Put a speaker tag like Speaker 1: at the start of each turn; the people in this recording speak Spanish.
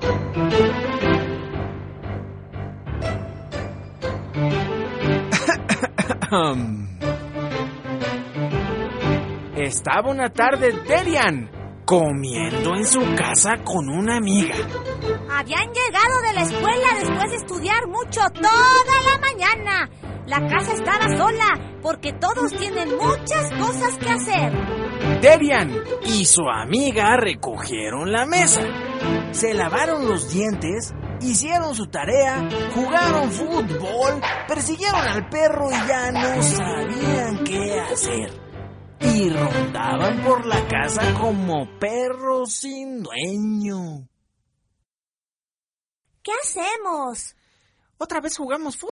Speaker 1: Estaba una tarde Derian comiendo en su casa con una amiga.
Speaker 2: Habían llegado de la escuela después de estudiar mucho toda la mañana. La casa estaba sola porque todos tienen muchas cosas que hacer.
Speaker 1: Derian y su amiga recogieron la mesa, se lavaron los dientes, hicieron su tarea, jugaron fútbol, persiguieron al perro y ya no sabían qué hacer. Y rondaban por la casa como perros sin dueño.
Speaker 2: ¿Qué hacemos?
Speaker 1: Otra vez jugamos fútbol.